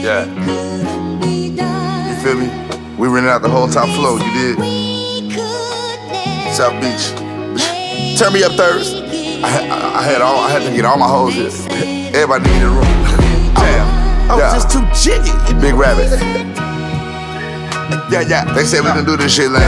Yeah. You feel me? We rented out the whole top floor, you did? South Beach. Turn me up Thursday. I had to get all my hoes here. Everybody needed a room. Damn. I was just too jiggy. Big Rabbit. Yeah. They said we can do this shit like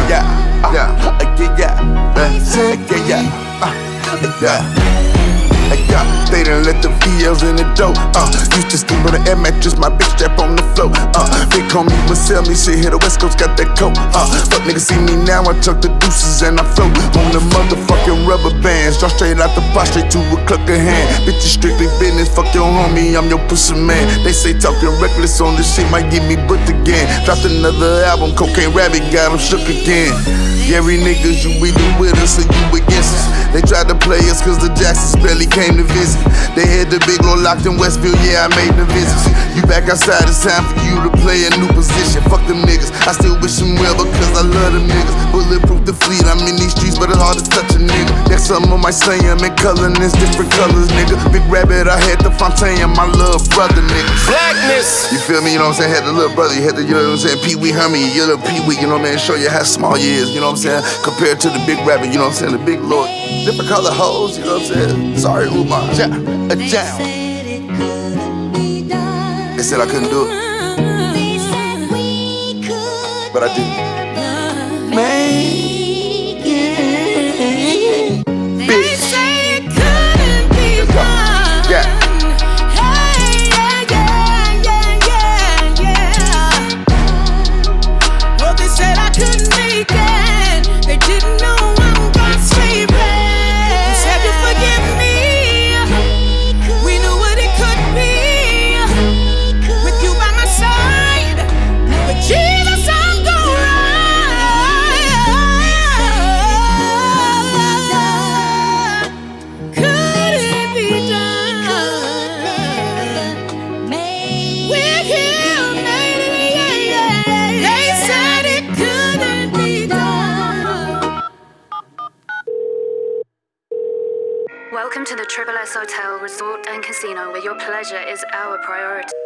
They done let the VLs in the dough. Used to sleep on the air mattress, my bitch strap on the floor. Big homie would sell me shit, here the West Coast got that coat. Fuck niggas see me now, I tuck the deuces and I float on the motherfucking rubber bands. Draw straight out the box, straight to a cluck of hand. Bitches strictly business, fuck your homie, I'm your pussy man. They say talking reckless on this shit might get me booked again. Dropped another album, Cocaine Rabbit got him shook again. Every niggas you either with us or you against us. They tried to play us cause the Jacksons barely came to visit. They had the big low locked in Westville, yeah, I made the visits. You back outside, it's time for you to play a new position. Fuck them niggas, I still wish them well because I love them niggas. Bulletproof the fleet, I'm in these streets, but it's hard to touch a nigga. Next summer might say I'm in color, and it's different colors, nigga. Big Rabbit, I had the Fontaine, my little brother, nigga. Blackness! You feel me, you know what I'm saying? Had the little brother, you had the, you know what I'm saying? Pee Wee Hermie, your little Pee Wee, you know what I'm saying? Show you how small you is, you know what I'm saying? Compared to the Big Rabbit, you know what I'm saying? The big Lord. Different color hoes, you know what I'm saying? Sorry, Umar. A jam. They said I couldn't do it. But I did. They say it couldn't be done. Yeah. Well, they said I couldn't make it. They didn't know I'm gonna sleep. They said to forgive me. We knew what it could be with you by my side. But Jesus, I'm gonna ride. Could it be done? We're here, lady. They said it couldn't be done. Welcome to the Triple S Hotel Resort and Casino, where your pleasure is our priority.